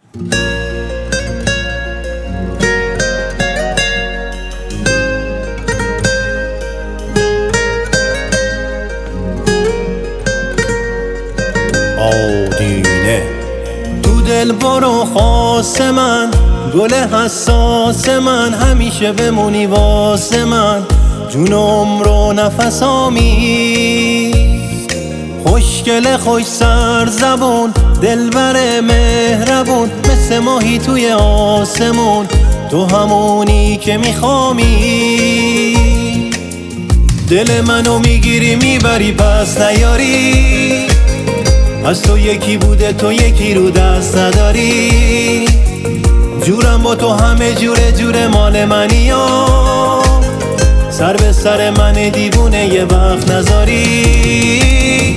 آدینه تو دل برو خاص من، گل حساس من، همیشه بمونی واسه من، جون عمر و نفسامی. خوشگل خوش سر زبون، دلبر مهربون، مثل ماهی توی آسمون، تو همونی که میخوامی. دل منو میگیری میبری پس نیاری، از تو یکی بوده تو یکی رو دست نداری. جورم با تو همه جوره مال منی ها، سر به سر من دیوونه یه وقت نذاری.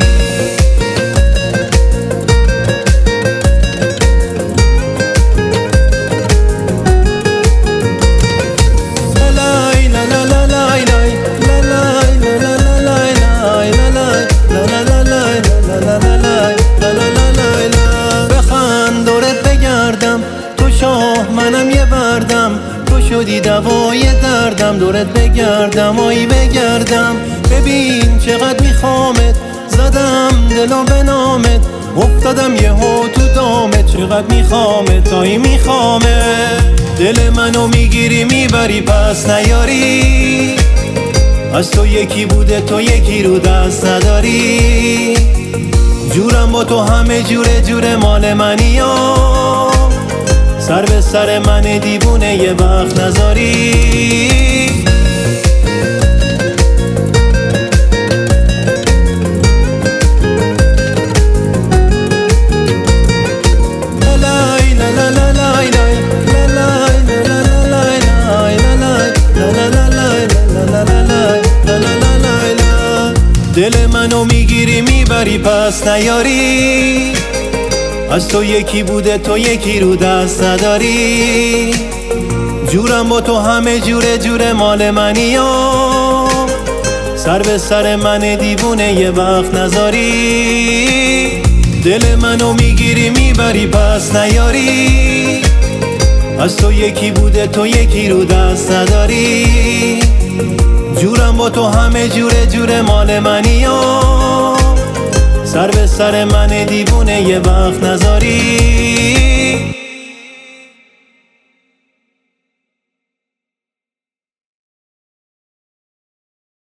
بخند دورت بگردم، تو شاه منم یه بردم، تو شدی دوای دردم، دورت بگردم آی بگردم. ببین چقدر میخوامت، زدم دلو به نامت، افتادم یهو تو دامت، چقدر میخوامت آی میخوامت. دل منو میگیری میبری پس نیاری، از تو یکی بوده تو یکی رو دست نداری. جورم با تو همه جوره مال منی ها، سر به سر من دیوونه یه وقت نذاری. دل منو میگیری میبری پس نیاری، از تو یکی بوده تو یکی رو دست نداری. جورم با تو همه جوره مال منی ها، سر به سر من دیوونه یه وقت نذاری. دل منو میگیری میبری پس نیاری، از تو یکی بوده تو یکی رو دست نداری. جورم با تو همه جوره مال منی ها، سر به سر من دیوونه یه وقت نذاری.